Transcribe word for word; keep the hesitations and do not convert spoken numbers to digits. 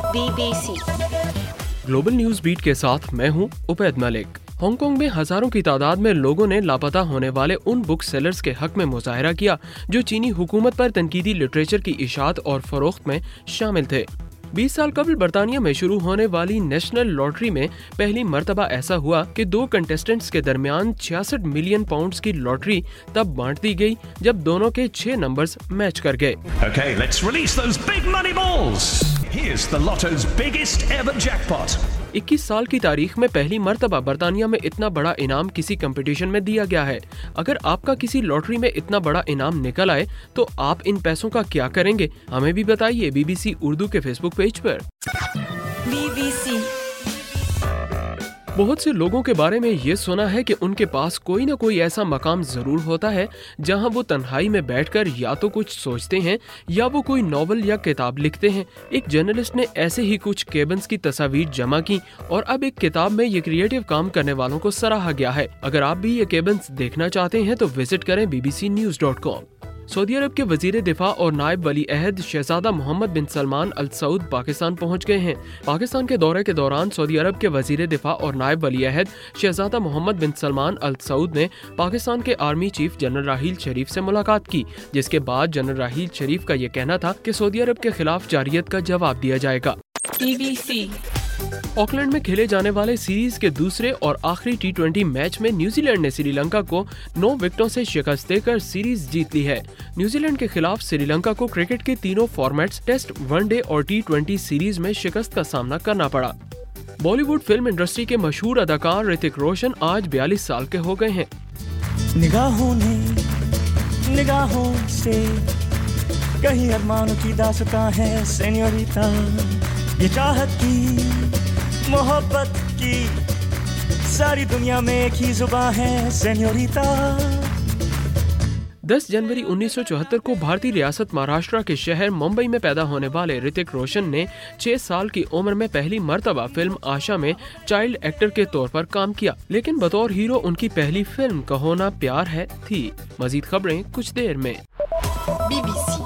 B B C global news beat के साथ मैं हूं उबैद मलिक। हांगकांग में हजारों की तादाद में लोगों ने लापता होने वाले उन बुक सेलर्स के हक में मुजाहरा किया जो चीनी हुकूमत पर तनकीदी लिटरेचर की इशाअत और फरोख्त में शामिल थे। बीस साल कबल बरतानिया में शुरू होने वाली नेशनल लॉटरी में पहली मर्तबा ऐसा हुआ कि दो कंटेस्टेंट्स के दरमियान छियासठ मिलियन पाउंड्स की लॉटरी तब बांट दी गई जब दोनों के छह नंबर्स मैच कर गए। Okay, let's release those big money balls. Here's the Lotto's biggest ever jackpot. इक्कीस साल की तारीख में पहली मर्तबा बरतानिया में इतना बड़ा इनाम किसी कंपटीशन में दिया गया है। अगर आपका किसी लॉटरी में इतना बड़ा इनाम निकल आए तो आप इन पैसों का क्या करेंगे? हमें भी बताइए बी बी सी उर्दू के फेसबुक पेज पर। बी बी सी बहुत से लोगों के बारे में ये सुना है कि उनके पास कोई ना कोई ऐसा मकाम जरूर होता है जहां वो तन्हाई में बैठकर या तो कुछ सोचते हैं या वो कोई नॉवल या किताब लिखते हैं। एक जर्नलिस्ट ने ऐसे ही कुछ केबिन्स की तस्वीर जमा की और अब एक किताब में ये क्रिएटिव काम करने वालों को सराहा गया है। अगर आप भी ये केबिन्स देखना चाहते हैं तो विजिट करें B B C news dot com. सऊदी अरब के वजीर दिफा और नायब वली अहद शहजादा मोहम्मद बिन सलमान अल सऊद पाकिस्तान पहुंच गए हैं। पाकिस्तान के दौरे के दौरान सऊदी अरब के वजीर दिफा और नायब वली अहद शहजादा मोहम्मद बिन सलमान अल सऊद ने पाकिस्तान के army chief general Raheel Sharif से मुलाकात की, जिसके बाद जनरल राहील शरीफ का ये कहना था कि सऊदी अरब के खिलाफ जारियत का जवाब दिया जाएगा। बी बी सी ऑकलैंड में खेले जाने वाले सीरीज के दूसरे और आखिरी टी ट्वेंटी मैच में न्यूजीलैंड ने श्रीलंका को नौ विकेटों से शिकस्त देकर सीरीज जीत ली है। न्यूजीलैंड के खिलाफ श्रीलंका को क्रिकेट के तीनों फॉर्मेट्स टेस्ट, वनडे और टी ट्वेंटी सीरीज में शिकस्त का सामना करना पड़ा। बॉलीवुड फिल्म इंडस्ट्री के मशहूर अदाकार ऋतिक रोशन आज बयालीस साल के हो गए हैं। निगाहों ने निगाहों से कहीं अरमानों की दास्तां है सेन्योरिटा, ये चाहत की मोहब्बत की सारी दुनिया में एक ही जुबान है सेन्योरिटा। दस जनवरी उन्नीस सौ चौहत्तर को भारतीय रियासत महाराष्ट्र के शहर मुंबई में पैदा होने वाले ऋतिक रोशन ने छह साल की उम्र में पहली मर्तबा फिल्म आशा में चाइल्ड एक्टर के तौर पर काम किया, लेकिन बतौर हीरो उनकी पहली फिल्म कहो ना प्यार है थी। मजीद खबरें कुछ देर में। बी बी सी